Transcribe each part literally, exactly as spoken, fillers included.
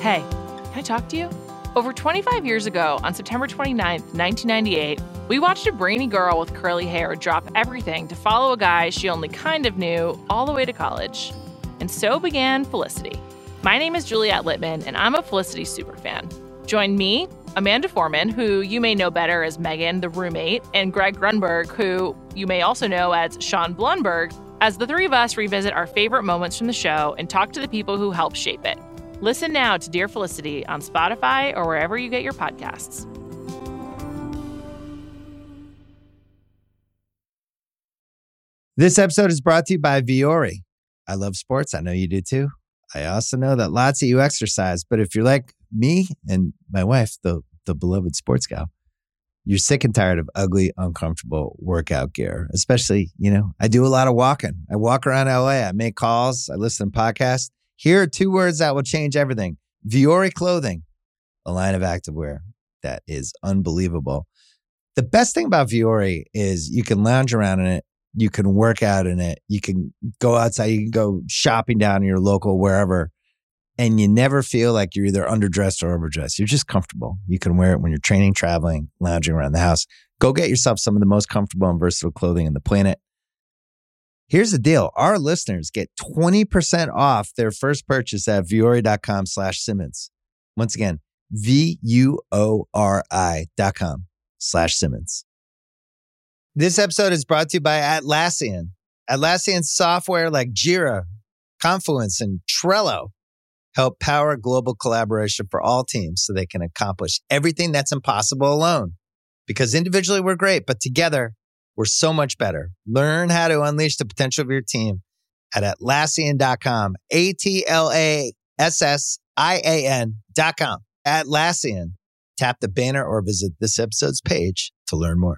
Hey, can I talk to you? Over twenty-five years ago, on September twenty-ninth, nineteen ninety-eight, we watched a brainy girl with curly hair drop everything to follow a guy she only kind of knew all the way to college. And so began Felicity. My name is Juliette Littman, and I'm a Felicity superfan. Join me, Amanda Foreman, who you may know better as Megan, the roommate, and Greg Grunberg, who you may also know as Sean Blunberg, as the three of us revisit our favorite moments from the show and talk to the people who helped shape it. Listen now to Dear Felicity on Spotify or wherever you get your podcasts. This episode is brought to you by Vuori. I love sports. I know you do too. I also know that lots of you exercise, but if you're like me and my wife, the, the beloved sports gal, you're sick and tired of ugly, uncomfortable workout gear. Especially, you know, I do a lot of walking. I walk around L A. I make calls. I listen to podcasts. Here are two words that will change everything. Vuori Clothing, a line of activewear that is unbelievable. The best thing about Vuori is you can lounge around in it. You can work out in it. You can go outside. You can go shopping down in your local wherever. And you never feel like you're either underdressed or overdressed. You're just comfortable. You can wear it when you're training, traveling, lounging around the house. Go get yourself some of the most comfortable and versatile clothing on the planet. Here's the deal. Our listeners get twenty percent off their first purchase at vuori.com slash Simmons. Once again, V-U-O-R-I dot com slash Simmons. This episode is brought to you by Atlassian. Atlassian software like Jira, Confluence, and Trello help power global collaboration for all teams so they can accomplish everything that's impossible alone. Because individually we're great, but together we're so much better. Learn how to unleash the potential of your team at Atlassian dot com. A T L A S S I A N dot com. Atlassian. Tap the banner or visit this episode's page to learn more.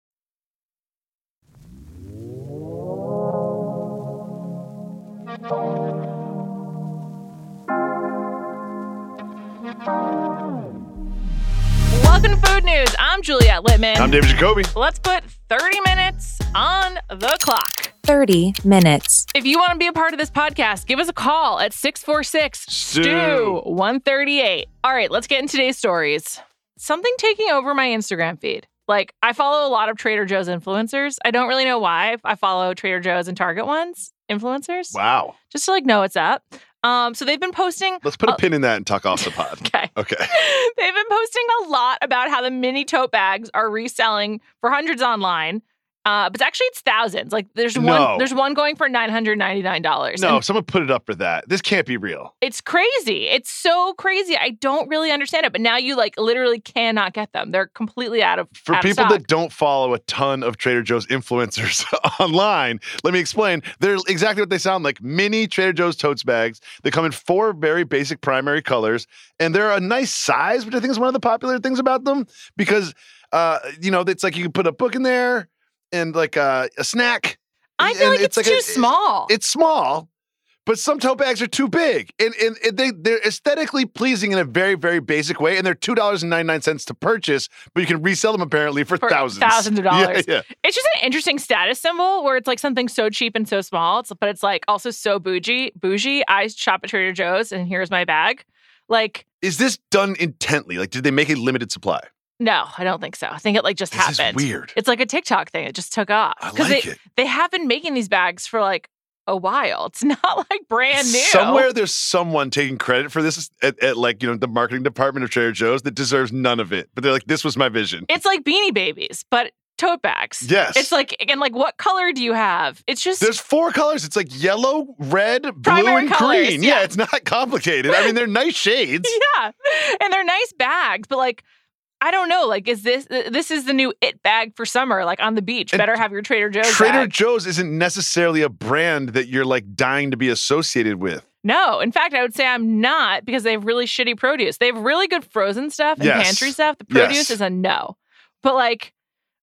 Welcome to Food News. I'm Juliette Littman. I'm David Jacoby. Let's put thirty minutes on the clock. thirty minutes. If you want to be a part of this podcast, give us a call at six four six, S T U one thirty-eight. All right, let's get into today's stories. Something taking over my Instagram feed. Like, I follow a lot of Trader Joe's influencers. I don't really know why I follow Trader Joe's and Target ones, influencers. Wow. Just to, like, know what's up. Um, so they've been posting... Let's put a uh, pin in that and talk off the pod. Okay. Okay. They've been posting a lot about how the mini tote bags are reselling for hundreds online. Uh, but actually, it's thousands. Like, there's No. one there's one going for nine hundred ninety-nine dollars. No, And someone put it up for that. This can't be real. it's crazy. It's so crazy. I don't really understand it. But now you, like, literally cannot get them. They're completely out of For out of people stock. that don't follow a ton of Trader Joe's influencers online, let me explain. They're exactly what they sound like. Mini Trader Joe's totes bags. They come in four very basic primary colors. And they're a nice size, which I think is one of the popular things about them. Because, uh, you know, it's like you can put a book in there and like uh, a snack. I feel And like it's, too a- small. It's small, but some tote bags are too big. And, and, and they, they're aesthetically pleasing in a very, very basic way. And they're two dollars and ninety-nine cents to purchase, but you can resell them apparently for, For thousands. thousands of dollars. Yeah, yeah. It's just an interesting status symbol where it's like something so cheap and so small, it's, but it's like also so bougie. Bougie. I shop at Trader Joe's and here's my bag. Like, Is this done intently? Like, did they make a limited supply? no, I don't think so. I think it like just This is happened. weird. It's like a TikTok thing. It just took off. I 'Cause like they, it. They have been making these bags for like a while. It's not like brand new. Somewhere there's someone taking credit for this at, at like, you know, the marketing department of Trader Joe's that deserves none of it. But they're like, this was my vision. It's like Beanie Babies, but tote bags. Yes. It's like, again, like what color do you have? It's just... There's four colors. It's like yellow, red, blue, Primary and colors, green. yeah. Yeah, it's not complicated. I mean, they're nice shades. Yeah. And they're nice bags, but like, I don't know. Like, is this this is the new it bag for summer? Like on the beach, And better have your Trader Joe's Trader bag. Joe's isn't necessarily a brand that you're like dying to be associated with. No, in fact, I would say I'm not because they have really shitty produce. They have really good frozen stuff and Yes. pantry stuff. The produce Yes. is a no. But like,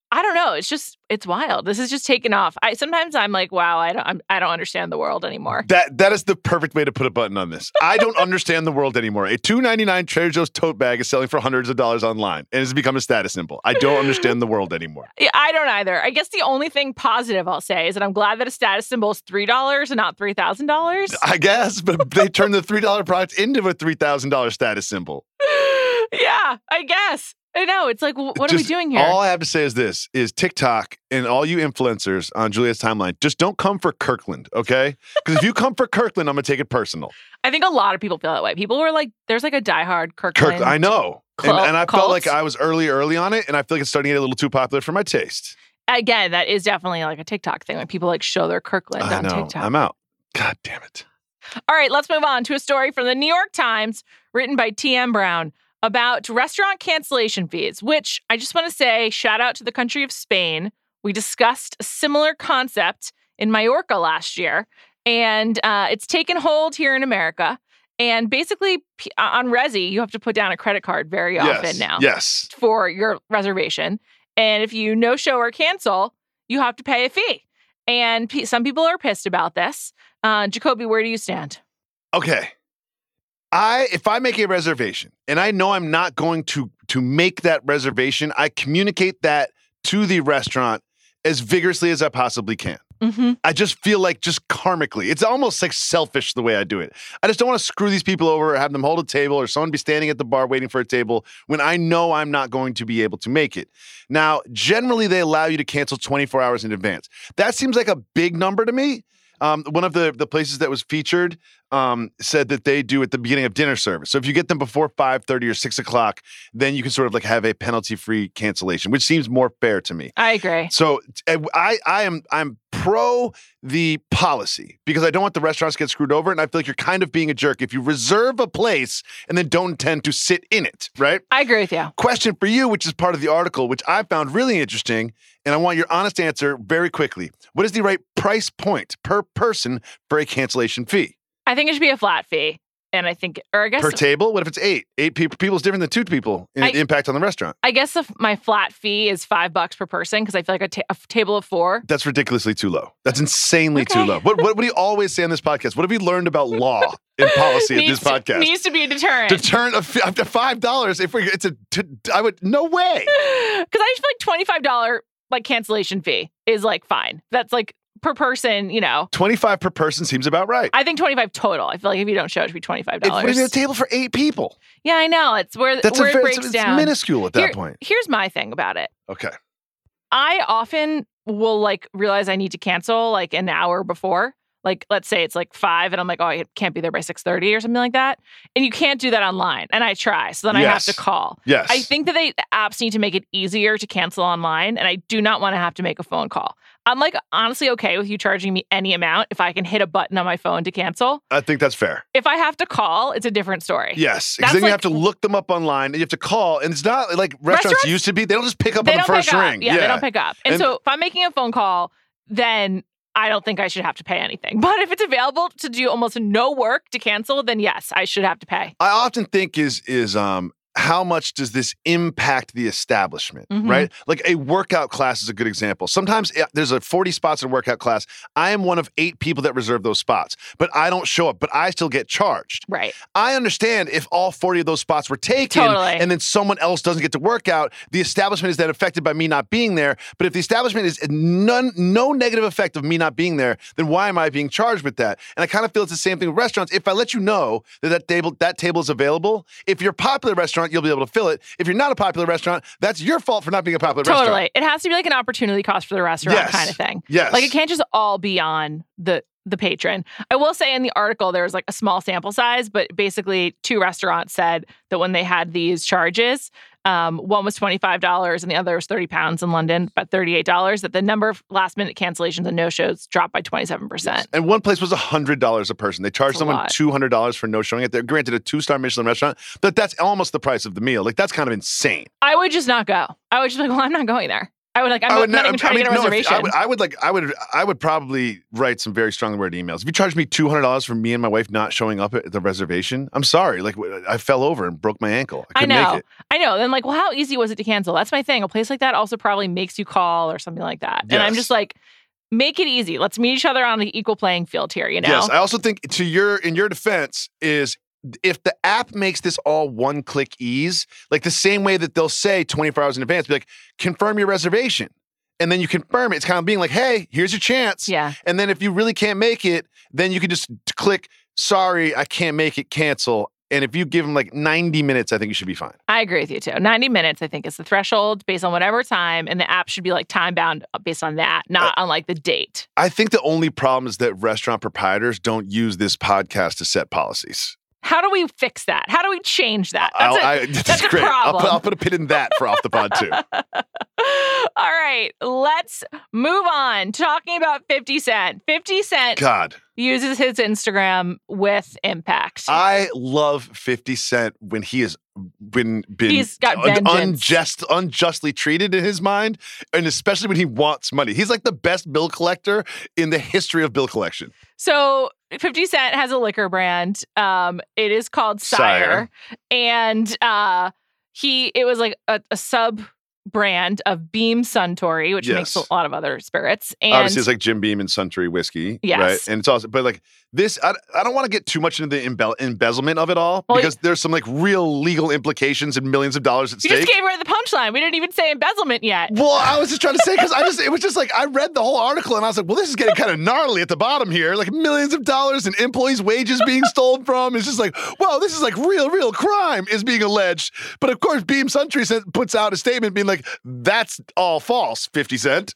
I don't know. It's just, it's wild. This is just taken off. I sometimes I'm like, wow, I don't, I'm, I don't understand the world anymore. That that is the perfect way to put a button on this. I don't understand the world anymore. A two ninety-nine Trader Joe's tote bag is selling for hundreds of dollars online and has become a status symbol. I don't understand the world anymore. Yeah, I don't either. I guess the only thing positive I'll say is that I'm glad that a status symbol is three dollars and not three thousand dollars. I guess, but they turned the three dollar product into a three thousand dollars status symbol. Yeah, I guess. I know. It's like, what just, are we doing here? All I have to say is this, is TikTok and all you influencers on Juliet's timeline, just don't come for Kirkland, okay? Because if you come for Kirkland, I'm going to take it personal. I think a lot of people feel that way. People were like, there's like a diehard Kirkland. Kirk, I know. Cl- and, and I cult. felt like I was early, early on it, and I feel like it's starting to get a little too popular for my taste. Again, that is definitely like a TikTok thing when people like show their Kirkland I on know. TikTok. I'm out. God damn it. All right, let's move on to a story from the New York Times written by T M Brown about restaurant cancellation fees, which I just want to say, shout out to the country of Spain. We discussed a similar concept in Mallorca last year, and uh, it's taken hold here in America. And basically, on Resy, you have to put down a credit card very Yes. often now Yes. for your reservation. And if you no-show or cancel, you have to pay a fee. And p- some people are pissed about this. Uh, Jacoby, where do you stand? Okay. I if I make a reservation and I know I'm not going to to make that reservation, I communicate that to the restaurant as vigorously as I possibly can. Mm-hmm. I just feel like just karmically, it's almost like selfish the way I do it. I just don't want to screw these people over or have them hold a table or someone be standing at the bar waiting for a table when I know I'm not going to be able to make it. Now, generally, they allow you to cancel twenty-four hours in advance. That seems like a big number to me. Um, one of the, the places that was featured um, said that they do at the beginning of dinner service. So if you get them before five thirty or six o'clock, then you can sort of like have a penalty-free cancellation, which seems more fair to me. I agree. So I, I am I'm pro the policy because I don't want the restaurants to get screwed over, and I feel like you're kind of being a jerk if you reserve a place and then don't intend to sit in it, right? I agree with you. Question for you, which is part of the article, which I found really interesting, and I want your honest answer very quickly. What is the right price point per person for a cancellation fee? I think it should be a flat fee. And I think, or I guess. Per table? What if it's eight? Eight people, people is different than two people in I, impact on the restaurant. I guess if my flat fee is five bucks per person because I feel like a, ta- a table of four. That's ridiculously too low. That's insanely Okay. too low. What, what, what do you always say on this podcast? What have we learned about law and policy at this Needs to- podcast? Needs to be a deterrent. Deterrent of f- up to five dollars. If we, it's a, t- I would no way. Because I just feel like twenty-five dollars like cancellation fee is like fine. That's like per person, you know. Twenty-five per person seems about right. I think twenty-five total. I feel like if you don't show, it should be twenty-five If dollars. we did a table for eight people, Yeah, I know. It's where, that's where a, it very- breaks it's, it's down. minuscule at that Here- point. Here's my thing about it. Okay. I often will like realize I need to cancel like an hour before. Like, let's say it's like five and I'm like, oh, I can't be there by six thirty or something like that. And you can't do that online. And I try. So then I have Yes. to call. Yes. I think that they the apps need to make it easier to cancel online. And I do not want to have to make a phone call. I'm like honestly okay with you charging me any amount if I can hit a button on my phone to cancel. I think that's fair. If I have to call, it's a different story. Yes. Because That's then you like- have to look them up online. And you have to call. And it's not like restaurants, Restaurants- used to be. They don't just pick up They on the don't first pick up. ring. Yeah, they don't pick up. And, And- so if I'm making a phone call, then I don't think I should have to pay anything. But if it's available to do almost no work to cancel, then yes, I should have to pay. I often think is is um how much does this impact the establishment, Mhm. right? Like a workout class is a good example. Sometimes eh, there's a forty spots in a workout class. I am one of eight people that reserve those spots, but I don't show up, but I still get charged. Right. I understand if all forty of those spots were taken Totally. and then someone else doesn't get to work out, the establishment is then affected by me not being there. But if the establishment is none, no negative effect of me not being there, then why am I being charged with that? And I kind of feel it's the same thing with restaurants. If I let you know that that table, that table is available, if you're a popular restaurant, you'll be able to fill it. If you're not a popular restaurant, that's your fault for not being a popular Totally. restaurant. It has to be like an opportunity cost for the restaurant Yes. kind of thing. Yes. Like it can't just all be on the the patron. I will say in the article there was like a small sample size, but basically two restaurants said that when they had these charges, um, one was twenty-five dollars and the other was thirty pounds in London, but thirty-eight dollars, that the number of last minute cancellations and no-shows dropped by twenty-seven percent. And one place was one hundred dollars a person. They charged That's a someone lot. two hundred dollars for no showing it. They're granted a two-star Michelin restaurant, but that's almost the price of the meal. Like, that's kind of insane. I would just not go. I would just be like, well, I'm not going there. I would like. I'm I not, would not ne- even trying I mean, to get a no, if- reservation. I would, I would like. I would. I would probably write some very strongly worded emails. If you charge me two hundred dollars for me and my wife not showing up at the reservation, I'm sorry. Like I fell over and broke my ankle. I I couldn't know. make it. I know. Then like, well, how easy was it to cancel? That's my thing. A place like that also probably makes you call or something like that. And I'm Yes. just like, make it easy. Let's meet each other on the equal playing field here. You know. Yes, I also think to your in your defense is if the app makes this all one click ease, like the same way that they'll say twenty-four hours in advance, be like, confirm your reservation. And then you confirm it. It's kind of being like, hey, here's your chance. Yeah. And then if you really can't make it, then you can just click, sorry, I can't make it, cancel. And if you give them like ninety minutes, I think you should be fine. I agree with you too. ninety minutes, I think, is the threshold based on whatever time, and the app should be like time bound based on that, not Uh, on like the date. I think the only problem is that restaurant proprietors don't use this podcast to set policies. How do we fix that? How do we change that? That's, I'll, a, I, that's, that's a great. I'll put, problem. I'll put a pin in that for off the pod too. All right, let's move on. Talking about fifty Cent. fifty Cent God. uses his Instagram with impact. I love fifty Cent when he has been been He's got un- vengeance. unjust, unjustly treated in his mind, and especially when he wants money. He's like the best bill collector in the history of bill collection. So fifty Cent has a liquor brand. Um, it is called Sire, Sire. and uh, he it was like a, a sub brand of Beam Suntory, which makes Yes. a lot of other spirits. And Obviously, it's like Jim Beam and Suntory whiskey, Yes. right? And it's also, but like this, I, I don't want to get too much into the embe- embezzlement of it all Well, because there's some like real legal implications and millions of dollars at you stake. just gave away the punchline. We didn't even say embezzlement yet. Well, I was just trying to say because I just it was just like I read the whole article and I was like, well, this is getting kind of gnarly at the bottom here, like millions of dollars and employees' wages being stolen from. It's just like, wow, this is like real, real crime is being alleged. But of course, Beam Suntory sent- puts out a statement being like, that's all false. fifty Cent.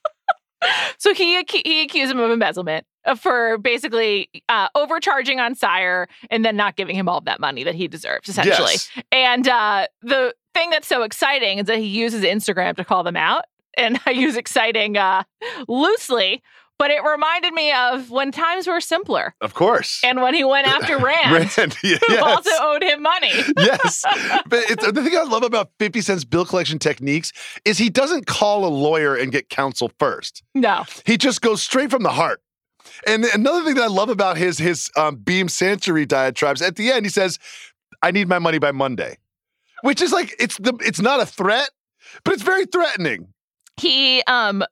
So he ac- he accused him of embezzlement uh, for basically uh, overcharging on Sire and then not giving him all of that money that he deserves, essentially. Yes. And uh, the thing that's so exciting is that he uses Instagram to call them out. And I use exciting uh, loosely, but it reminded me of when times were simpler Of course. and when he went after Rand, Rand, yeah, who yes. also owed him money. Yes. But it's, the thing I love about fifty Cent's bill collection techniques is he doesn't call a lawyer and get counsel first. No. He just goes straight from the heart. And another thing that I love about his his um, Beam Suntory diatribes, at the end he says, I need my money by Monday. Which is like, it's the it's not a threat, but it's very threatening. He um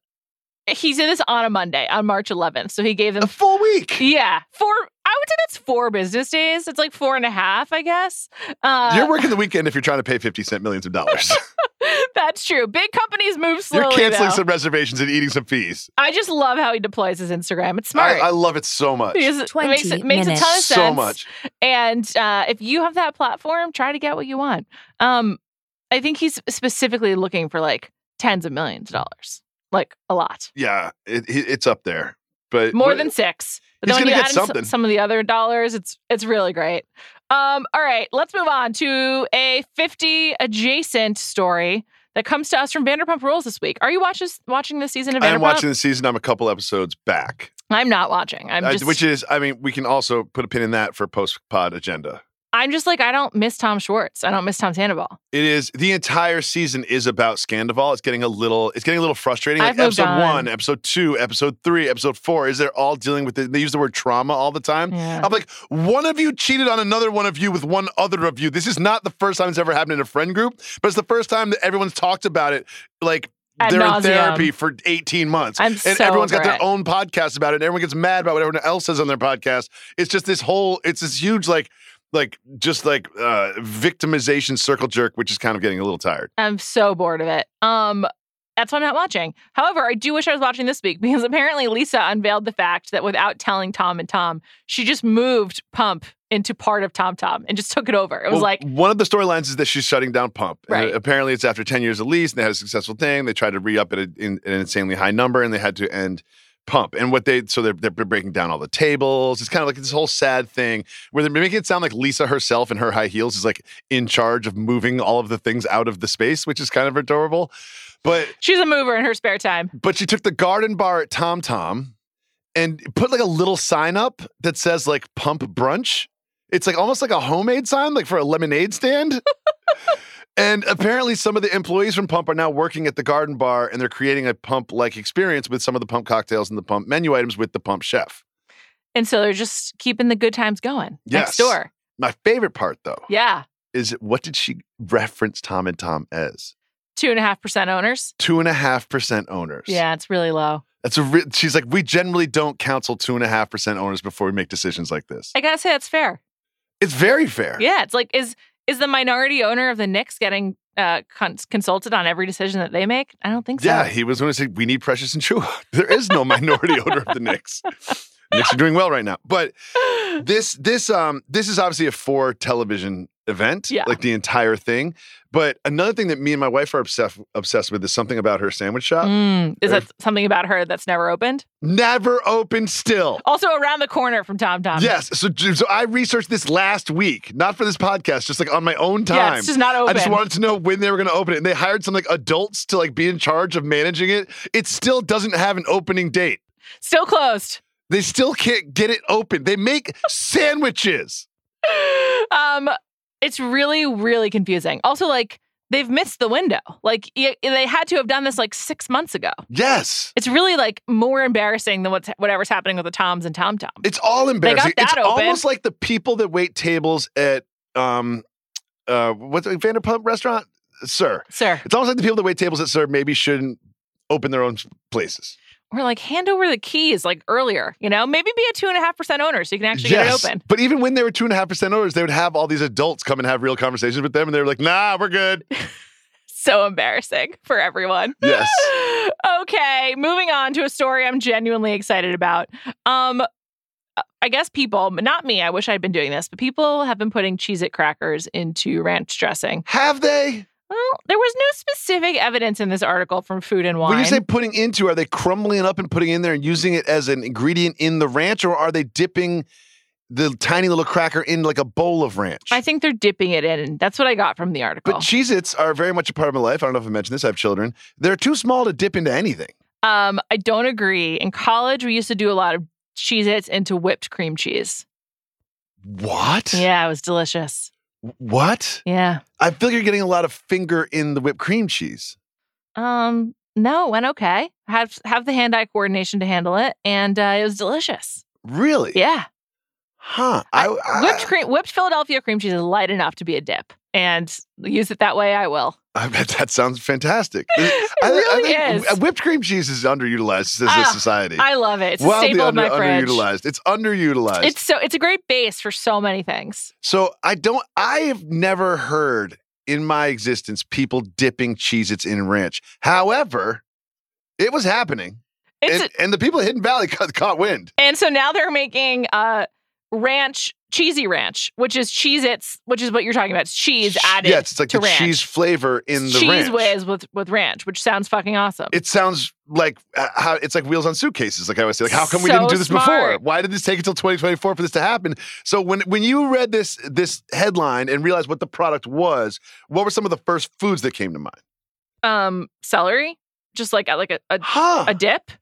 he did this on a Monday, on March eleventh. So he gave them A full week. Yeah, four. I would say that's four business days. It's like four and a half, I guess. Uh, You're working the weekend if you're trying to pay fifty Cent millions of dollars. that's true. Big companies move slowly. You're canceling though. some reservations and eating some fees. I just love how he deploys his Instagram. It's smart. I, I love it so much. Because it makes, it twenty makes a ton of minutes. sense. So much. And uh, if you have that platform, try to get what you want. Um, I think he's specifically looking for like tens of millions of dollars, like a lot, Yeah, it, it- it's up there. But more what- than six. But He's then when gonna you get add in something. s- some of the other dollars, it's it's really great. Um, all right, let's move on to a fifty adjacent story that comes to us from Vanderpump Rules this week. Are you watching watching this season of Vanderpump? I am watching the season. I'm a couple episodes back. I'm not watching. I'm Uh, just which is, I mean, we can also put a pin in that for post pod agenda. I'm just like I don't miss Tom Schwartz. I don't miss Tom Sandoval. It is the entire season is about Scandival. It's getting a little, it's getting a little frustrating. Like I've moved episode on. one, episode two, episode three, episode four. Is they're all dealing with the, they use the word trauma all the time. Yeah. I'm like, one of you cheated on another one of you with one other of you. This is not the first time it's ever happened in a friend group, but it's the first time that everyone's talked about it. Like Ad they're in nauseam. therapy for eighteen months. I'm and so everyone's got over their it. own podcast about it. And everyone gets mad about what everyone else says on their podcast. It's just this whole, it's this huge, like, like just like uh victimization circle jerk, which is kind of getting a little tired. I'm so bored of it. Um, that's why I'm not watching. However, I do wish I was watching this week because apparently Lisa unveiled the fact that without telling Tom and Tom, she just moved Pump into part of Tom Tom and just took it over. It was Well, like, one of the storylines is that she's shutting down Pump. And Right. apparently it's after ten years of lease and they had a successful thing. They tried to re-up at a, in, an insanely high number and they had to end Pump. And what they, so they're, they're breaking down all the tables. It's kind of like this whole sad thing where they're making it sound like Lisa herself in her high heels is like in charge of moving all of the things out of the space, which is kind of adorable. But she's a mover in her spare time. But she took the garden bar at Tom Tom and put like a little sign up that says like Pump Brunch. It's like almost like a homemade sign, like for a lemonade stand. And apparently some of the employees from Pump are now working at the Garden Bar, and they're creating a Pump-like experience with some of the Pump cocktails and the Pump menu items with the Pump chef. And so they're just keeping the good times going Yes. next door. My favorite part, though, Yeah. is what did she reference Tom and Tom as? Two and a half percent owners. Two and a half percent owners. Yeah, it's really low. That's a. Re- she's like, we generally don't counsel two and a half percent owners before we make decisions like this. I gotta say that's fair. It's very fair. Yeah, it's like is is the minority owner of the Knicks getting uh, cons- consulted on every decision that they make? I don't think so. Yeah, he was going to say we need Precious and Chua. There is no minority owner of the Knicks. The Knicks are doing well right now, but this this um this is obviously a for television event, Yeah. like the entire thing. But another thing that me and my wife are obsessed obsessed with is something about her sandwich shop. Mm, is Or- that something about her that's never opened? Never open still. Also around the corner from Tom Tom. Yes. So, so I researched this last week, not for this podcast, just like on my own time. Yeah, it's just not open. I just wanted to know when they were going to open it. And they hired some like adults to like be in charge of managing it. It still doesn't have an opening date. Still closed. They still can't get it open. They make sandwiches. Um, it's really, really confusing. Also, like, they've missed the window. Like, y- they had to have done this like six months ago. Yes. It's really like more embarrassing than what's whatever's happening with the Toms and Tom Tom. It's all embarrassing. that It's open. almost like the people that wait tables at um uh what's it, Vanderpump restaurant? Sir. Sir, It's almost like the people that wait tables at Sir maybe shouldn't open their own places. or like hand over the keys like earlier, you know? Maybe be a two and a half percent owner so you can actually get it open. But even when they were two and a half percent owners, they would have all these adults come and have real conversations with them, and they were like, "Nah, we're good." So embarrassing for everyone. Yes. Okay, moving on to a story I'm genuinely excited about. Um, I guess people, not me, I wish I'd been doing this, but people have been putting Cheez-It crackers into ranch dressing. Have they? Well, there was no specific evidence in this article from Food and Wine. When you say putting into, are they crumbling it up and putting it in there and using it as an ingredient in the ranch, or are they dipping the tiny little cracker in like a bowl of ranch? I think they're dipping it in. That's what I got from the article. But Cheez-Its are very much a part of my life. I don't know if I mentioned this. I have children. They're too small to dip into anything. Um, I don't agree. In college, we used to do a lot of Cheez-Its into whipped cream cheese. What? Yeah, it was delicious. What? Yeah. I feel like you're getting a lot of finger in the whipped cream cheese. Um, no, it went okay. Have have the hand-eye coordination to handle it, and uh, it was delicious. Really? Yeah. Huh. I, I, Whipped cream, whipped Philadelphia cream cheese is light enough to be a dip, and use it that way. I will. I bet that sounds fantastic. It I, really I think is. whipped cream cheese is underutilized as Ah, a society. I love it. It's a Wildly staple under, of my fridge. underutilized. It's underutilized. It's so it's a great base for so many things. so I don't. I have never heard in my existence people dipping Cheez-Its in ranch. However, it was happening, It's and, and the people at Hidden Valley caught, caught wind. and so now they're making uh ranch cheesy ranch, which is Cheez-Its, which is what you're talking about. It's cheese added. Yes, it's like to the ranch. cheese flavor in It's the cheese ranch. whiz with with ranch, which sounds fucking awesome. It sounds like uh, how it's like Wheels on Suitcases. Like I always say, like how come we didn't So do this before? smart. Why did this take until twenty twenty-four for this to happen? So when when you read this this headline and realized what the product was, what were some of the first foods that came to mind? um, celery, just like a, like a, a Huh? a dip.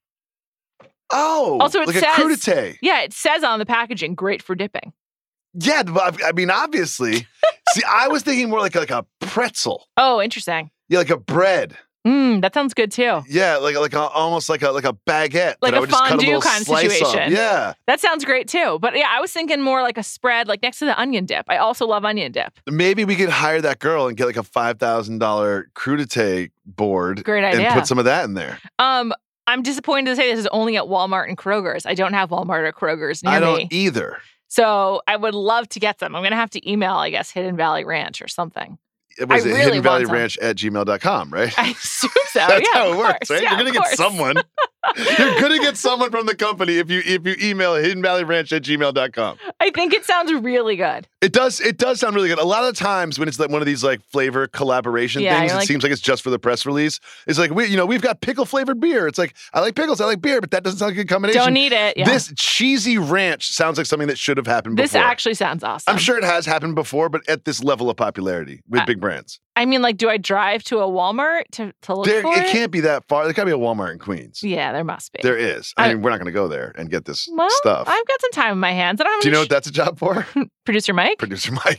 oh, Also, it like says- a crudité. Yeah, it says on the packaging, great for dipping. Yeah, but I I mean, obviously. See, I was thinking more like like a pretzel. Oh, interesting. Yeah, like a bread. Mm, that sounds good too. Yeah, like like a, almost like a like a baguette. Like that I a would just cut fondue little kind of slice of. situation. Yeah, That sounds great too. But yeah, I was thinking more like a spread, like next to the onion dip. I also love onion dip. maybe we could hire that girl and get like a five thousand dollar crudité board. Great And idea. put some of that in there. Um, I'm disappointed to say this is only at Walmart and Kroger's. I don't have Walmart or Kroger's near I don't me. either. So I would love to get them. I'm going to have to email, I guess, Hidden Valley Ranch or something. It was I it really Hidden Valley want some. Ranch at gmail dot com, right? I assume so. That's yeah, how of it works, course. right? Yeah, You're gonna of get course. someone. You're gonna get someone from the company if you if you email Hidden Valley Ranch at gmail dot com. I think it sounds really good. It does. It does sound really good. A lot of times when it's like one of these like flavor collaboration Yeah, things, it you're like- seems like it's just for the press release. It's like we, you know, we've got pickle flavored beer. It's like I like pickles, I like beer, but that doesn't sound like a good combination. Don't need it. Yeah. This cheesy ranch sounds like something that should have happened This before. actually sounds awesome. I'm sure it has happened before, but at this level of popularity with Uh, big brands, I mean, like, do I drive to a Walmart to, to look there for it it? can't be that far. There got to be a Walmart in Queens. Yeah, there must be. There is. I, I- mean, we're not going to go there and get this well, stuff. I've got some time in my hands. I don't have Do you any know what that's a job for? sh- producer Mike? Producer Mike.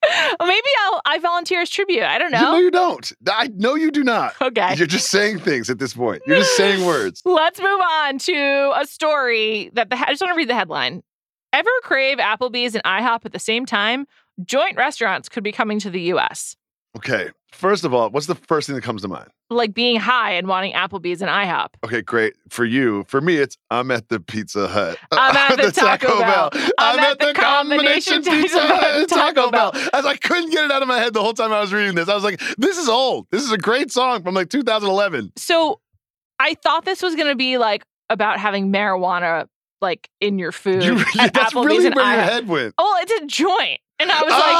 Well, maybe I'll I volunteer as tribute. I don't You, know. no, you don't. I know you do not. Okay. You're just saying things at this point. You're just saying words. Let's move on to a story that the I just want to read the headline. Ever crave Applebee's and IHOP at the same time? Joint restaurants could be coming to the U S. Okay. First of all, what's the first thing that comes to mind? Like being high and wanting Applebee's and IHOP. Okay, great. For you, for me, it's I'm at the Pizza Hut. I'm at the Taco Bell. I'm at the combination Pizza Hut and Taco Bell. As I couldn't get it out of my head the whole time I was reading this. I was like, this is old. This is a great song from like two thousand eleven. So I thought this was going to be like about having marijuana like in your food. You, at that's Applebee's really and where your IHOP. head went. Oh, it's a joint. And I was like,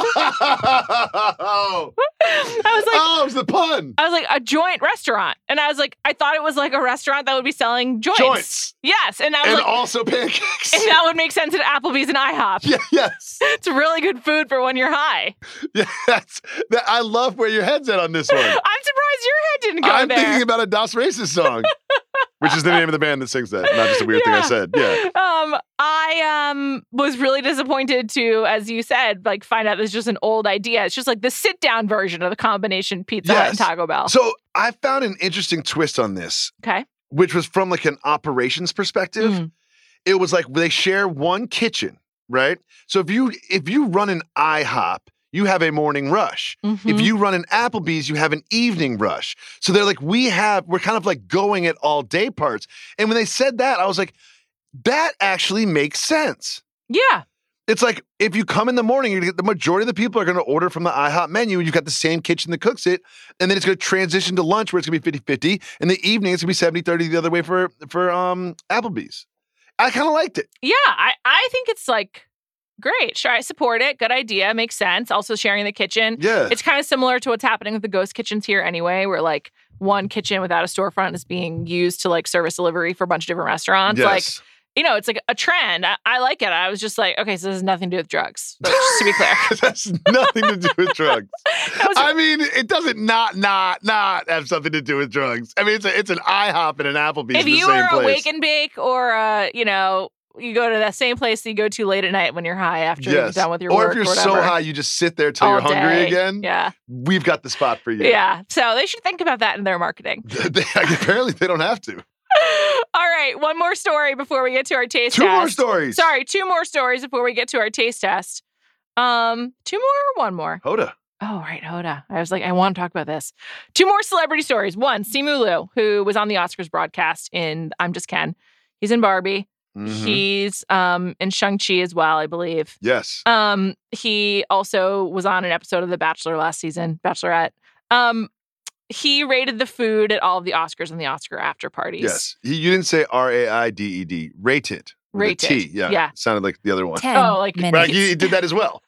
oh, I was like, oh, it was the pun. I was like, a joint restaurant. And I was like, I thought it was like a restaurant that would be selling joints. Joints. Yes. And I was And like, also pancakes. and that would make sense at Applebee's and IHOP. Yeah, yes. It's really good food for when you're high. Yeah, that's, that, I love where your head's at on this one. I'm surprised your head didn't go I'm there. thinking about a Das Racist song, which is the name of the band that sings that, not just a weird Yeah. thing I said. Yeah. Um, I um was really disappointed to, as you said, like find out this is just an old idea. It's just like the sit-down version of the combination Pizza Hut and Yes. Taco Bell. So I found an interesting twist on this, Okay. which was from like an operations perspective. Mm. It was like they share one kitchen, right? So if you if you run an IHOP, you have a morning rush. If Mhm. you run an Applebee's, you have an evening rush. So they're like, we have, we're kind of like going at all day parts. And when they said that, I was like, that actually makes sense. Yeah. It's like if you come in the morning, you're gonna get the majority of the people are going to order from the IHOP menu. And you've got the same kitchen that cooks it. And then it's going to transition to lunch where it's going to be fifty-fifty. In the evening, it's going to be seventy-thirty the other way for, for um Applebee's. I kind of liked it. Yeah. I, I think it's like great. Sure. I support it. Good idea. Makes sense. Also sharing the kitchen. Yeah. It's kind of similar to what's happening with the ghost kitchens here anyway, where like one kitchen without a storefront is being used to like service delivery for a bunch of different restaurants. Like, yes. you know, it's like a trend. I, I like it. I was just like, okay, so this has nothing to do with drugs. But just to be clear. That's nothing to do with drugs. That was- I mean, it doesn't not, not, not have something to do with drugs. I mean, it's a, it's an IHOP and an Applebee's if in the you same were a place. wake and bake or, uh, you know, you go to that same place that you go to late at night when you're high after you're Yes. done with your or work if you're or so whatever. high, you just sit there till all you're hungry day. again. Yeah. We've got the spot for you. Yeah. So they should think about that in their marketing. They, apparently, they don't have to. All right. One more story before we get to our taste Two test. more stories. Sorry, two more stories before we get to our taste test. Um, two more or one more? Hoda. Oh, right, Hoda. I was like, I want to talk about this. Two more celebrity stories. One, Simu Liu, who was on the Oscars broadcast in I'm Just Ken. He's in Barbie. Mhm. He's um in Shang-Chi as well, I believe. Yes. Um, he also was on an episode of The Bachelor last season, Bachelorette. Um, he rated the food at all of the Oscars and the Oscar after parties. Yes. He, you didn't say R A I D E D. Rated. with a Rated. T. Yeah. Yeah. Sounded like the other one. Ten Oh, like- minutes. Right, he did that as well.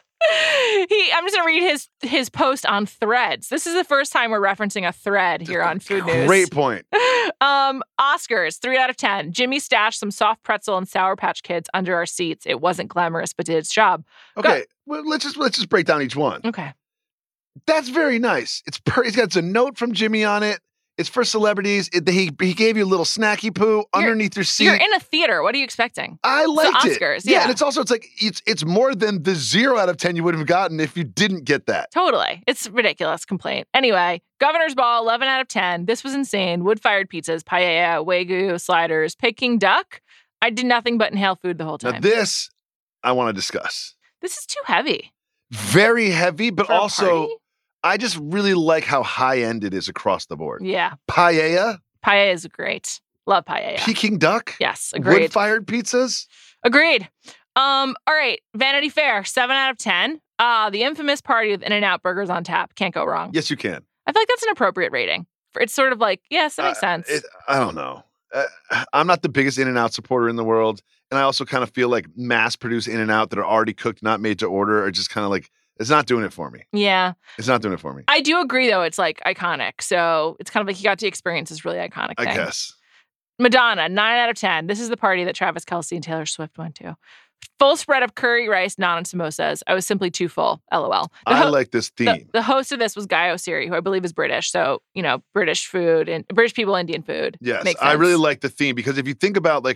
He, I'm just gonna read his his post on Threads. This is the first time we're referencing a thread here on Food News. Great point. Um, Oscars, three out of ten. Jimmy stashed some soft pretzel and Sour Patch Kids under our seats. It wasn't glamorous, but did its job. Okay. Well, let's just let's just break down each one. Okay. That's very nice. It's per- it's got a note from Jimmy on it. It's for celebrities. It, he he gave you a little snacky poo underneath your seat. You're in a theater. What are you expecting? I liked it. Oscars, Yeah, yeah. and it's also it's like it's it's more than the zero out of ten you would have gotten if you didn't get that. Totally. It's a ridiculous complaint. Anyway, Governor's Ball, eleven out of ten. This was insane. Wood-fired pizzas, paella, Wagyu, sliders, Peking duck. I did nothing but inhale food the whole Now time. this I want to discuss. This is too heavy. Very heavy, but for a also party? I just really like how high end it is across the board. Yeah. Paella, Paella is great. Love paella. Peking duck, Yes, agreed. wood-fired pizzas. Agreed. Um, all right, Vanity Fair, seven out of ten. Ah, the infamous party with In-N-Out burgers on tap. Can't go wrong. Yes, you can. I feel like that's an appropriate rating. For it's sort of like, yes, that makes Uh, sense. it- I don't know. Uh, I'm not the biggest In-N-Out supporter in the world, and I also kind of feel like mass-produced In-N-Out that are already cooked, not made to order, are just kind of like it's not doing it for me. yeah. It's not doing it for me. I do agree though, it's like iconic. So it's kind of like you got to experience this really iconic I thing. guess. Madonna, nine out of ten. This is the party that Travis Kelce and Taylor Swift went to. Full spread of curry, rice, naan, and samosas. I was simply too full. LOL. The I ho- like this the, theme. the host of this was Guy Oseary, who I believe is British. So, you know, British food and British people, Indian food. Yes, Makes I really sense. like the theme because if you think about like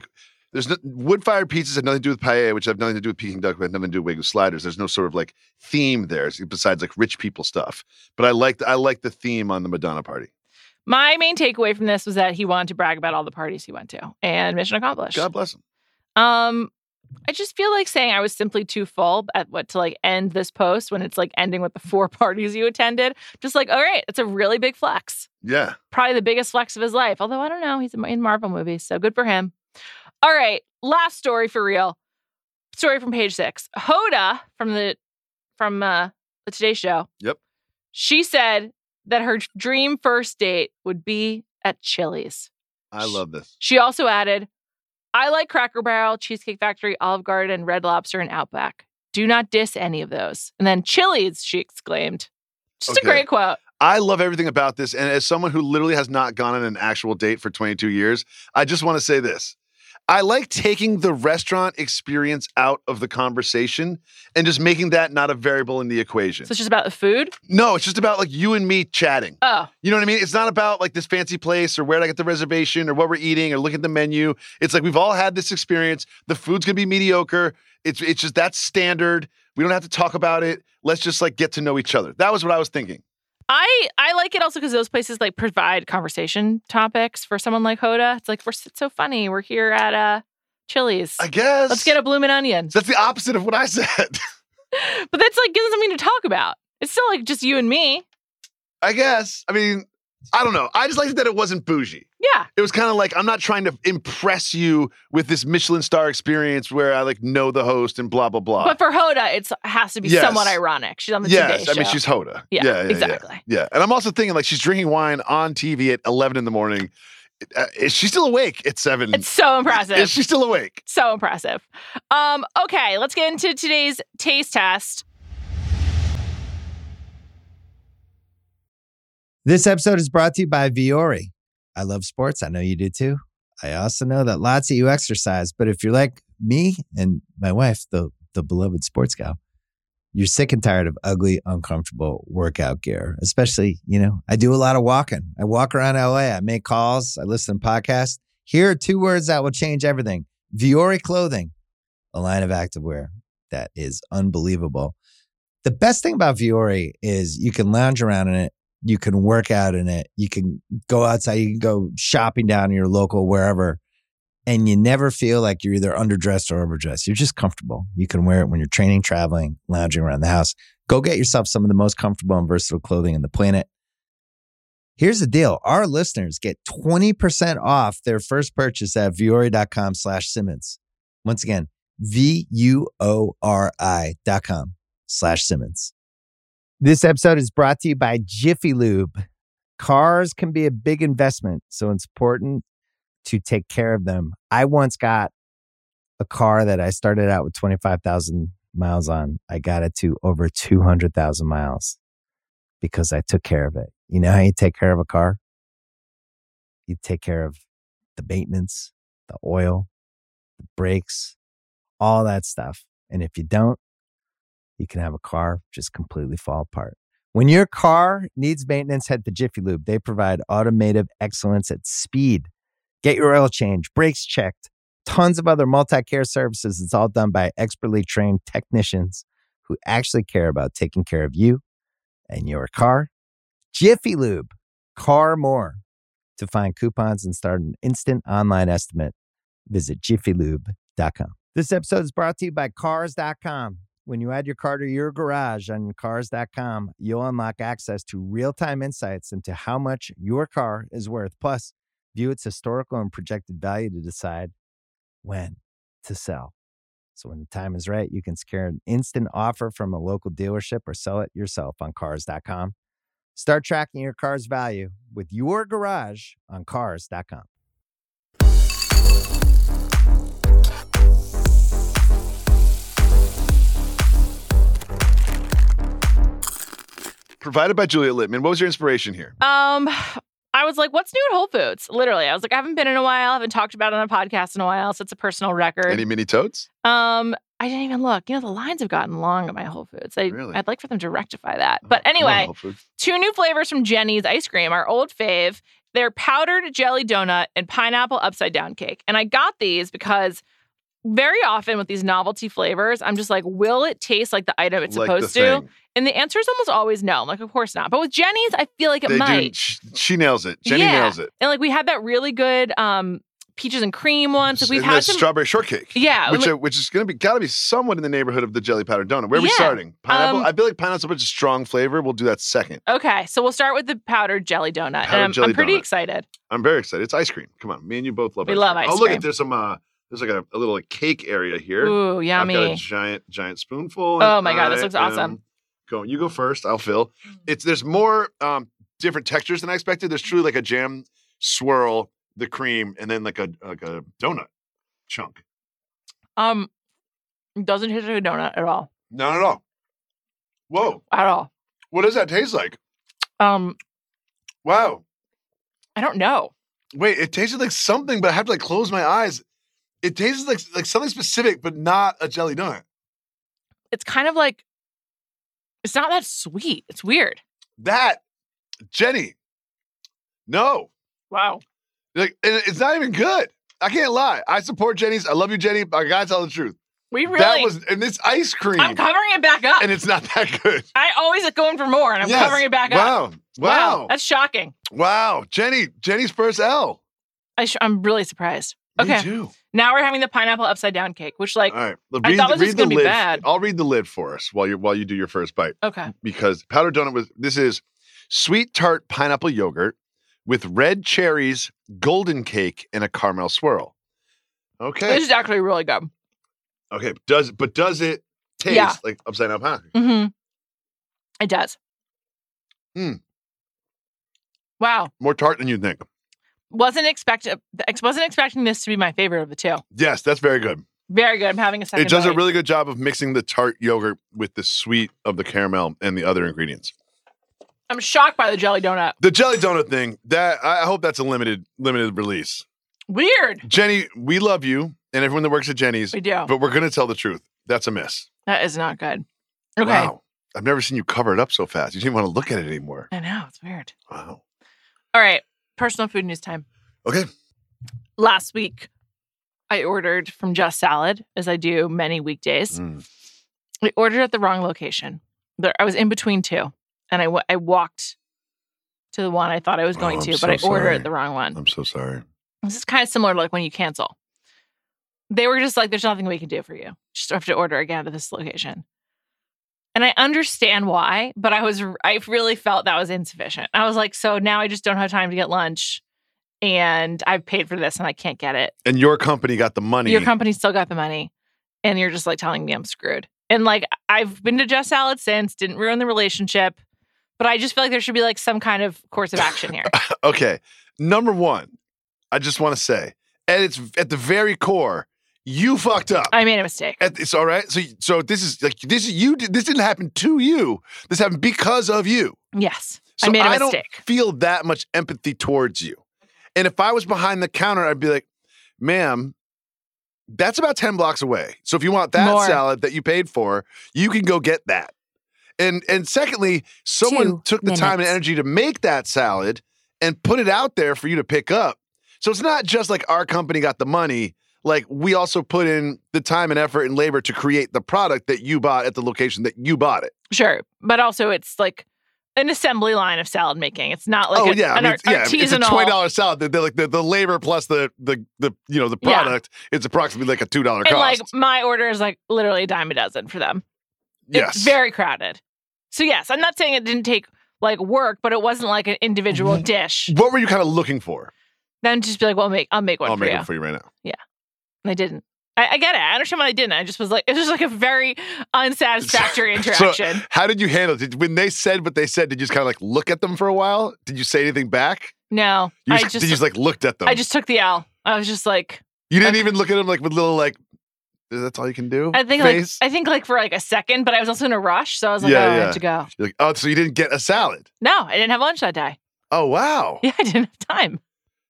There's no, wood-fired pizzas have nothing to do with paella, which have nothing to do with Peking duck, but have nothing to do with Wagyu sliders. There's no sort of like theme there besides like rich people stuff. But I like I like the theme on the Madonna party. My main takeaway from this was that he wanted to brag about all the parties he went to, and mission accomplished. God bless him. Um, I just feel like saying I was simply too full at what to like end this post when it's like ending with the four parties you attended. Just like, all right, it's a really big flex. Yeah. Probably the biggest flex of his life. Although I don't know, he's in Marvel movies, so good for him. All right, last story for real. Story from page six. Hoda from the from uh, the Today Show. Yep. She said that her dream first date would be at Chili's. I love this. She also added, I like Cracker Barrel, Cheesecake Factory, Olive Garden, Red Lobster, and Outback. Do not diss any of those. And then Chili's, she exclaimed. Just Okay. a great quote. I love everything about this. And as someone who literally has not gone on an actual date for twenty-two years, I just want to say this. I like taking the restaurant experience out of the conversation and just making that not a variable in the equation. So it's just about the food? No, it's just about like you and me chatting. Oh. You know what I mean? It's not about like this fancy place or where did I get the reservation or what we're eating or look at the menu. It's like we've all had this experience. The food's gonna be mediocre. It's it's just that's standard. We don't have to talk about it. Let's just like get to know each other. That was what I was thinking. I, I like it also because those places like provide conversation topics for someone like Hoda. It's like, we're it's so funny. We're here at uh, Chili's. I guess. Let's get a bloomin' onion. That's the opposite of what I said. But that's like giving something to talk about. It's still like just you and me. I guess. I mean, I don't know. I just liked that it wasn't bougie. Yeah. It was kind of like, I'm not trying to impress you with this Michelin star experience where I like know the host and blah, blah, blah. But for Hoda, it has to be Yes. somewhat ironic. She's on the yes, Today Show. I mean, she's Hoda. Yeah, yeah, yeah exactly. Yeah. yeah. And I'm also thinking like she's drinking wine on T V at eleven in the morning. Uh, is she still awake at seven? It's so impressive. Is she still awake? So impressive. Um, okay, let's get into today's taste test. This episode is brought to you by Viore. I love sports. I know you do too. I also know that lots of you exercise, but if you're like me and my wife, the, the beloved sports gal, you're sick and tired of ugly, uncomfortable workout gear. Especially, you know, I do a lot of walking. I walk around L A. I make calls. I listen to podcasts. Here are two words that will change everything. Viore Clothing, a line of activewear that is unbelievable. The best thing about Viore is you can lounge around in it. You can work out in it. You can go outside. You can go shopping down in your local wherever. And you never feel like you're either underdressed or overdressed. You're just comfortable. You can wear it when you're training, traveling, lounging around the house. Go get yourself some of the most comfortable and versatile clothing on the planet. Here's the deal. Our listeners get twenty percent off their first purchase at Viore.com slash Simmons. Once again, V-U-O-R-I dot com slash Simmons. This episode is brought to you by Jiffy Lube. Cars can be a big investment, so it's important to take care of them. I once got a car that I started out with twenty-five thousand miles on. I got it to over two hundred thousand miles because I took care of it. You know how you take care of a car? You take care of the maintenance, the oil, the brakes, all that stuff. And if you don't, you can have a car just completely fall apart. When your car needs maintenance, head to Jiffy Lube. They provide automotive excellence at speed. Get your oil change, brakes checked, tons of other multi-care services. It's all done by expertly trained technicians who actually care about taking care of you and your car. Jiffy Lube, car more. To find coupons and start an instant online estimate, visit jiffy lube dot com. This episode is brought to you by cars dot com. When you add your car to your garage on cars dot com, you'll unlock access to real-time insights into how much your car is worth. Plus, view its historical and projected value to decide when to sell. So when the time is right, you can secure an instant offer from a local dealership or sell it yourself on cars dot com. Start tracking your car's value with your garage on cars dot com. Provided by Juliet Littman. What was your inspiration here? Um, I was like, what's new at Whole Foods? Literally. I was like, I haven't been in a while. I haven't talked about it on a podcast in a while. So it's a personal record. Any mini totes? Um, I didn't even look. You know, the lines have gotten long at my Whole Foods. I, Really? I'd like for them to rectify that. But Come on, anyway, Whole Foods. two new flavors from Jenny's ice cream. Our old fave They're powdered jelly donut and pineapple upside down cake. And I got these because very often with these novelty flavors, I'm just like, will it taste like the item it's Like supposed the to? thing. And the answer is almost always no. I'm like, of course not. But with Jenny's, I feel like it They might. do. She, she nails it. Jenny Yeah. nails it. And like we had that really good um, peaches and cream one. So we've and had the some. strawberry shortcake. Yeah. Which, like- uh, which is going to be got to be somewhat in the neighborhood of the jelly powdered donut. Where are we Yeah. starting? Pineapple. Um, I feel like pineapple's such a strong flavor. We'll do that second. okay. So we'll start with the powdered jelly donut. Powdered and I'm, jelly I'm pretty donut. excited. I'm very excited. It's ice cream. Come on, me and you both love. We ice love cream. ice Oh, look cream. at there's some. Uh, there's like a, a little like, cake area here. Ooh, I've yummy. got a giant, giant spoonful. Oh and my God, this I looks awesome. am Go. You go first. I'll fill. It's there's more um, different textures than I expected. There's truly like a jam swirl, the cream, and then like a like a donut chunk. Um, it doesn't taste like a donut at all. Not at all. Whoa. At all. What does that taste like? Um, Wow. I don't know. Wait, it tasted like something, but I have to like close my eyes. It tastes like like something specific, but not a jelly donut. It's kind of like it's not that sweet. It's weird. That, Jenny. No. Wow. Like, and it's not even good. I can't lie. I support Jenny's. I love you, Jenny. But I gotta tell the truth. We really. That was, and it's ice cream. I'm covering it back up. and it's not that good. I always go in for more, and I'm Yes. covering it back up. Wow. Wow. That's shocking. Wow. Jenny, Jenny's first L. I sh- I'm really surprised. Me Okay. too. Now we're having the pineapple upside down cake, which like All right. I thought this was the gonna be lid. bad. I'll read the lid for us while you while you do your first bite. okay. Because powdered donut with this is sweet tart pineapple yogurt with red cherries, golden cake, and a caramel swirl. Okay. This is actually really good. Okay. Does but does it taste Yeah. like upside down pineapple? Mm-hmm. It does. Mm. Wow. More tart than you'd think. Wasn't expect wasn't expecting this to be my favorite of the two. Yes, that's very good. Very good. I'm having a second. It does a bite. really good job of mixing the tart yogurt with the sweet of the caramel and the other ingredients. I'm shocked by the jelly donut. The jelly donut thing, that I hope that's a limited limited release. Weird. Jenny, we love you and everyone that works at Jenny's, We do. but we're going to tell the truth. That's a miss. That is not good. Okay. Wow. I've never seen you cover it up so fast. You didn't want to look at it anymore. I know. It's weird. Wow. All right. Personal food news time. Okay. Last week, I ordered from Just Salad, as I do many weekdays. Mm. I ordered at the wrong location. There, I was in between two, and I, w- I walked to the one I thought I was going Oh, to, I'm but so I ordered sorry. at the wrong one. I'm so sorry. This is kind of similar to like when you cancel. They were just like, there's nothing we can do for you. Just have to order again to this location. And I understand why, but I was, I really felt that was insufficient. I was like, so now I just don't have time to get lunch and I've paid for this and I can't get it. And your company got the money. Your company still got the money and you're just like telling me I'm screwed. And like, I've been to Just Salad since, didn't ruin the relationship, but I just feel like there should be like some kind of course of action here. Okay. Number one, I just want to say, at its at the very core, you fucked up. I made a mistake. At, it's all right. So, so this is like this is you. This didn't happen to you. This happened because of you. Yes. So I made a I mistake. don't feel that much empathy towards you. And if I was behind the counter, I'd be like, "Ma'am, that's about ten blocks away. So if you want that More. salad that you paid for, you can go get that." And and secondly, someone Two took the time and minutes. energy to make that salad and put it out there for you to pick up. So it's not just like our company got the money. Like we also put in the time and effort and labor to create the product that you bought at the location that you bought it. Sure. But also it's like an assembly line of salad making. It's not like oh a, yeah, an I mean, art- yeah. It's a artisanal. twenty dollar salad. The, the, like the, the labor plus the the the you know the Yeah. product. It's approximately like a two dollar And cost. like my order is like literally a dime a dozen for them. yes, It's very crowded. So yes, I'm not saying it didn't take like work, but it wasn't like an individual Mm-hmm. dish. What were you kind of looking for? Then just be like, well, I'll make I'll make one I'll for make you. it for you right now. And I didn't. I, I get it. I understand why I didn't. I just was like, it was just like a very unsatisfactory interaction. So how did you handle it? Did, when they said what they said, did you just kind of like look at them for a while? Did you say anything back? no, You I just, just did you just like looked at them? I just took the L. I was just like, you didn't okay. even look at them like with little like. That's all you can do. I think face? like I think like for like a second, but I was also in a rush, so I was like, Yeah, oh, I yeah. have to go. You're like, oh, so you didn't get a salad? No, I didn't have lunch that day. Oh wow. Yeah, I didn't have time.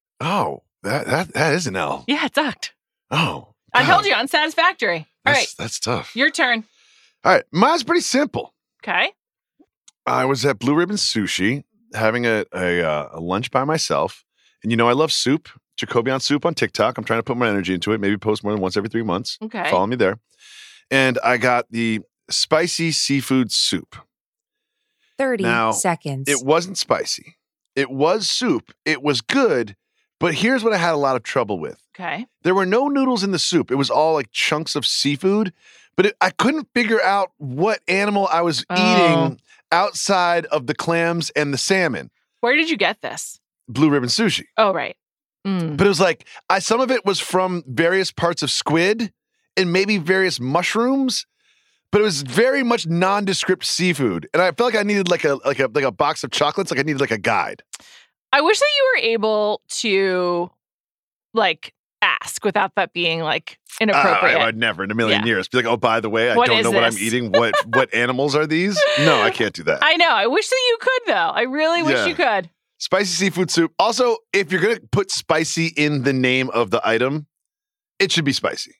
Oh, that that that is an L. Yeah, it sucked. Oh, I God. told you, unsatisfactory. All That's, right, that's tough. your turn. All right, mine's pretty simple. Okay. I was at Blue Ribbon Sushi having a a, uh, a lunch by myself And you know I love soup. Jacoby on Soup on TikTok. I'm trying to put my energy into it. Maybe post more than once every three months. Okay. Follow me there. And I got the spicy seafood soup. thirty now, seconds. It wasn't spicy. It was soup. It was good. But here's what I had a lot of trouble with. Okay. There were no noodles in the soup. It was all like chunks of seafood. But it, I couldn't figure out what animal I was Oh. eating outside of the clams and the salmon. Where did you get this? Blue Ribbon Sushi. Oh, right. Mm. But it was like, I some of it was from various parts of squid and maybe various mushrooms, but it was very much nondescript seafood. And I felt like I needed like a like a like a box of chocolates, like I needed like a guide. I wish that you were able to, like, ask without that being, like, inappropriate. Uh, I, I'd never in a million Yeah. years be like, oh, by the way, I What don't is know what I'm this? eating. What what animals are these? No, I can't do that. I know. I wish that you could, though. I really wish Yeah. you could. Spicy seafood soup. Also, if you're gonna put spicy in the name of the item, it should be spicy.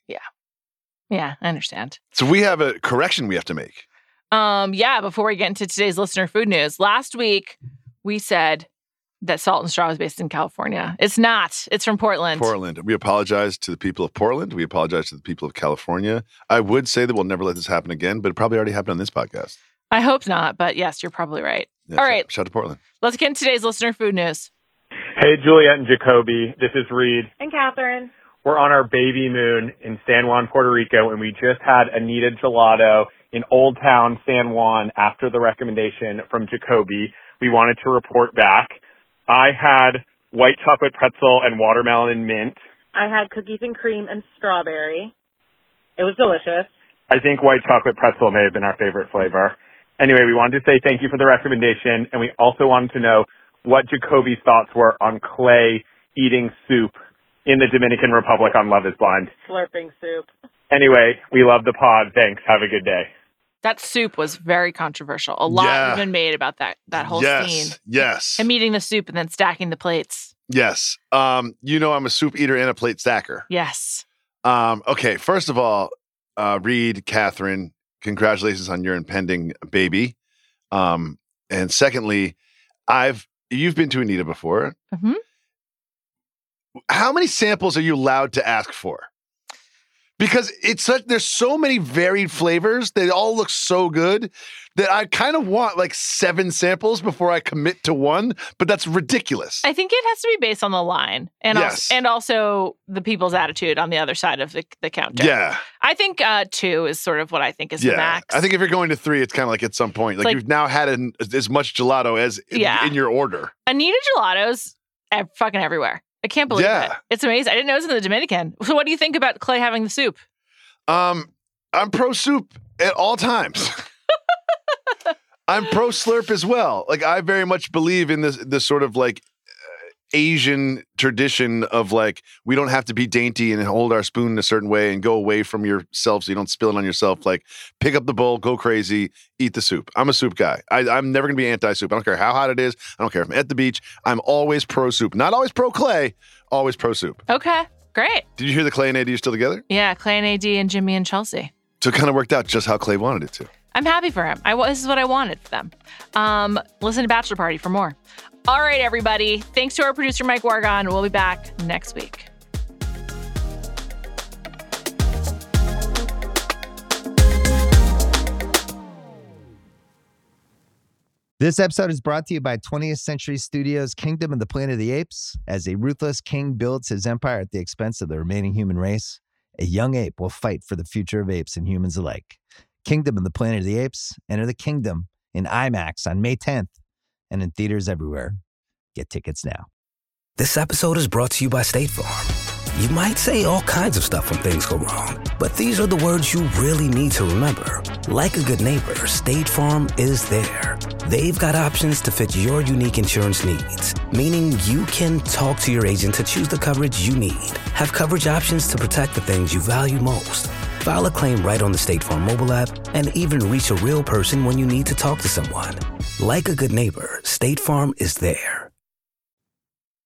Yeah, I understand. So we have a correction we have to make. Um, yeah, before we get into today's listener food news, last week we said that Salt and Straw is based in California. It's not. It's from Portland. Portland. We apologize to the people of Portland. We apologize to the people of California. I would say that we'll never let this happen again, but it probably already happened on this podcast. I hope not, but yes, you're probably right. Yeah, All shout, right. Shout out to Portland. Let's get into today's listener food news. Hey, Juliet and Jacoby. This is Reed. And Catherine. We're on our baby moon in San Juan, Puerto Rico, and we just had Anita Gelato in Old Town San Juan after the recommendation from Jacoby. We wanted to report back. I had white chocolate pretzel and watermelon and mint. I had cookies and cream and strawberry. It was delicious. I think white chocolate pretzel may have been our favorite flavor. Anyway, we wanted to say thank you for the recommendation, and we also wanted to know what Jacoby's thoughts were on Clay eating soup in the Dominican Republic on Love is Blind. Slurping soup. Anyway, we love the pod. Thanks. Have a good day. That soup was very controversial. A lot Yeah. has been made about that that whole yes. scene. Yes. Him eating the soup and then stacking the plates. Yes. Um, you know I'm a soup eater and a plate stacker. Yes. Um, okay, first of all, uh, Reed, Catherine, congratulations on your impending baby. Um, and secondly, I've you've been to Anita before. Mm-hmm. How many samples are you allowed to ask for? Because it's such, there's so many varied flavors. They all look so good that I kind of want like seven samples before I commit to one, but that's ridiculous. I think it has to be based on the line and Yes. also, and also the people's attitude on the other side of the, the counter. Yeah. I think uh, two is sort of what I think is Yeah. the max. I think if you're going to three, it's kind of like at some point, like, like- you've now had an, as much gelato as in, Yeah. in your order. Anita Gelato's ev- fucking everywhere. I can't believe Yeah. it. It's amazing. I didn't know it was in the Dominican. So what do you think about Clay having the soup? Um, I'm pro soup at all times. I'm pro slurp as well. Like I very much believe in this this sort of like uh, Asian tradition of like we don't have to be dainty and hold our spoon in a certain way and go away from yourself so you don't spill it on yourself. Like pick up the bowl, go crazy, eat the soup. I'm a soup guy. I, I'm never gonna be anti-soup. I don't care how hot it is. I don't care if I'm at the beach. I'm always pro soup. Not always pro Clay. Always pro soup. Okay, great. Did you hear the Clay and A D are still together? Yeah, Clay and A D and Jimmy and Chelsea. So it kind of worked out just how Clay wanted it to. I'm happy for him. I, wa- this is what I wanted for them. Um, listen to Bachelor Party for more. All right, everybody. Thanks to our producer, Mike Wargon. We'll be back next week. This episode is brought to you by twentieth Century Studios' Kingdom of the Planet of the Apes. As a ruthless king builds his empire at the expense of the remaining human race, a young ape will fight for the future of apes and humans alike. Kingdom of the Planet of the Apes. Enter the kingdom in IMAX on May tenth and in theaters everywhere. Get tickets now. This episode is brought to you by State Farm. You might say all kinds of stuff when things go wrong, but these are the words you really need to remember. Like a good neighbor, State Farm is there. They've got options to fit your unique insurance needs, meaning you can talk to your agent to choose the coverage you need. Have coverage options to protect the things you value most. File a claim right on the State Farm mobile app and even reach a real person when you need to talk to someone. Like a good neighbor, State Farm is there.